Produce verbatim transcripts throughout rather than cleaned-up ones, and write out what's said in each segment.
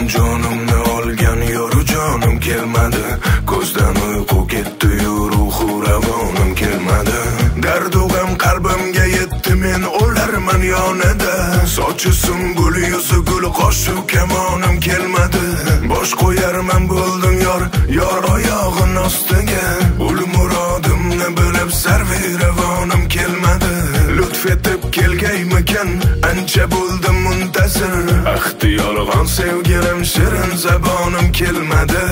jonimni olgan yoru jonim kelmadi. Ko'zdan uyqu ketdi, ruhu ravonim kelmadi. Dardu g'am qalbimga yetdi, men o'larman yonida. Sochi sumbul, yuzi gul, qoshi kamonim kelmadi. Bosh qo'yarman bo'ldim yor, yor oyog'in ostiga. Ul murodimni bilib sarvi ravonim kelmadi. Lutf etib kelgaymikan, ancha bo'ldim muntazir. Ahdi yolg'on sevgilim, shirin zabonim kelmadi.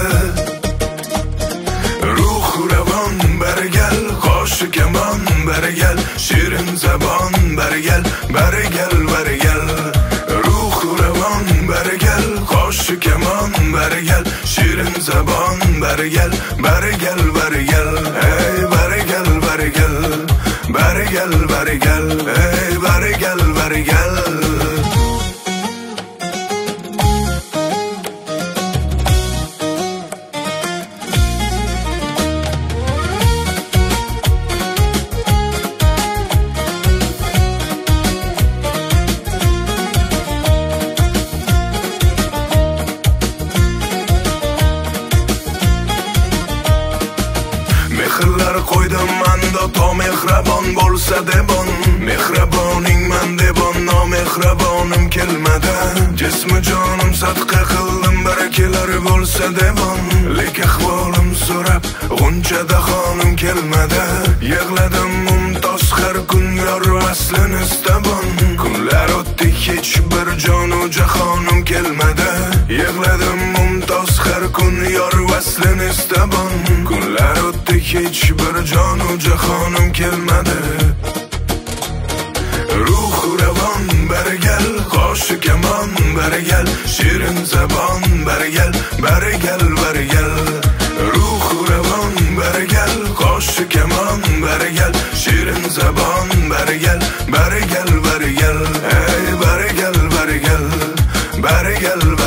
Ruh ravon barigal, qoshi kamon barigal, shirin zabon barigal, barigal barigal. Ruh ravon barigal, qoshi kamon barigal, shirin zabon barigal, barigal barigal. Ey barigal barigal, barigal barigal, ey barigal barigal. Mehrlar qo'ydim manda, to mehrabon bo'lsa debon. Mehraboning man debon, nomehrabonim kelmadi. Jismi jonim sadqa qildim, barakalar bo'lsa debon. Lek ahvolim so'rab, g'unchada xonim kelmadi. Yig'ladim mumtoz har kun, yor vaslini istabon. Kunlar o'tdi, hech bir jonu jahonim kelmadi. Yig'ladim mumtoz har kun, yor vaslini istabon. Kunlar o'tdi, hech bir jonu jahonim kelmadi. Ruh ravon barigal, qoshi kamon barigal, shirin zabon barigal, barigal barigal. Ruh ravon barigal, qoshi kamon barigal, shirin zabon barigal, barigal barigal. Ey barigal barigal, barigal